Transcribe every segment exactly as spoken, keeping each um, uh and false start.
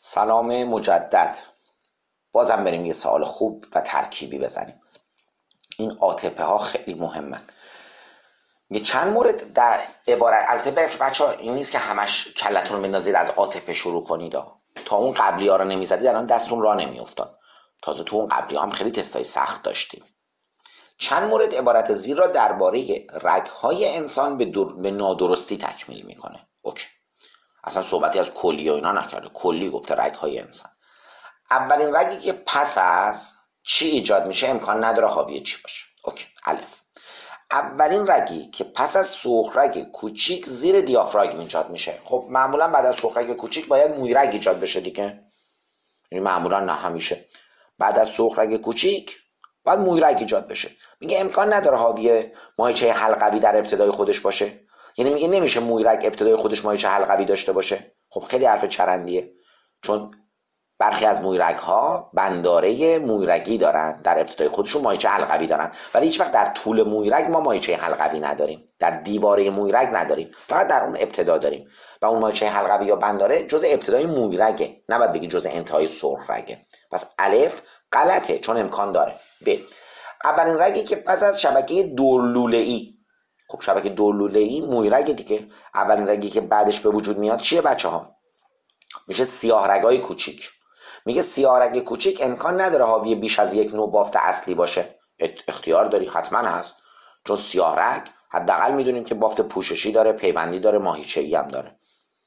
سلام مجدد. بازم بریم یه سوال خوب و ترکیبی بزنیم. این عاطفه ها خیلی مهمن. یه چند مورد در عبارت، البته بچه ها این نیست که همش کلتون رو بندازید از عاطفه شروع کنید ها. تا اون قبلی ها رو نمیزدید الان دستون را نمیافتاد. تازه تو اون قبلی ها هم خیلی تستای سخت داشتیم. چند مورد عبارت زیر را درباره رگ‌های انسان به, در... به نادرستی تکمیل میکنه. اوکی. اصلا صحبتی از کلی و اینا نکرده، کلی گفته رگ‌های انسان. اولین رگی که پس از چی ایجاد میشه امکان نداره حاوی چی باشه. اوکی. الف. اولین رگی که پس از سوخرگ کوچیک زیر دیافراگم ایجاد میشه. خب معمولا بعد از سوخرگ کوچیک باید مویرگ ایجاد بشه دیگه. یعنی معمولا نه همیشه. بعد از سوخرگ کوچیک باید مویرگ ایجاد بشه. میگه امکان نداره حاوی مایچه حلقوی در ابتدای خودش باشه. یعنی میگه نمیشه مویرگ ابتدای خودش مایچه حلقوی داشته باشه. خب خیلی حرف چرندیه، چون برخی از مویرگ ها بنداره مویرگی دارن، در ابتدای خودشون مایچه حلقوی دارن، ولی هیچ وقت در طول مویرگ ما مایچه حلقوی نداریم، در دیواره مویرگ نداریم، فقط در اون ابتدا داریم و اون مایچه حلقوی یا بنداره جز ابتدای مویرگه، نباید بگی جز انتهای سرخ رگه. پس الف غلطه چون امکان داره. ب. اولین رگی که پس از شبکه دورلوله‌ای، خب شبکه دورلوله‌ای مویرگ دیگه، اولین رگی که بعدش به وجود میاد چیه بچه ها؟ میشه سیاه رگای کوچیک. میگه سیاه رگ کوچیک امکان نداره حاوی بیش از یک نوع بافت اصلی باشه. اختیار داری، حتما هست، چون سیاه رگ حداقل میدونیم که بافت پوششی داره، پیوندی داره، ماهیچه‌ای هم داره.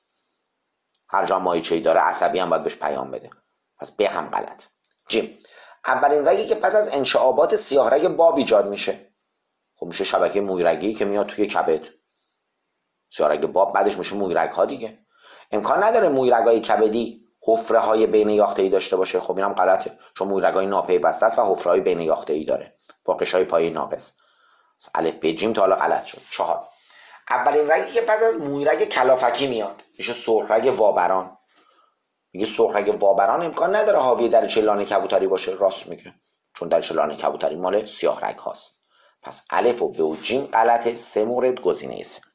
هر جا ماهیچه‌ای داره عصبی هم باید بهش پیام بده. پس به هم غلط. جیم. اولین رگی که پس از انشعابات سیاه رگ باب ایجاد میشه، خب میشه شبکه مویرگی که میاد توی کبد. سیاه رگ باب بعدش میشه مویرگ ها دیگه. امکان نداره مویرگای کبدی حفره های بین یافته‌ای داشته باشه. خب اینم غلطه، چون مویرگای ناپیوسته است و حفره های بین یافته‌ای داره با قشای پایه ناقص. الف ب جیم تا حالا غلط شد. چهار. اولین رگی که پس از مویرگ کلافکی میاد میشه سرخ رگ وابران. میگه سرخ رگ وابران امکان نداره حاوی دریچه لانه کبوتری باشه. راست میگه، چون دریچه لانه کبوتری مال سیاه رگ هاست. پس الف و ب و جیم غلطه. سه مورد گزینه سه.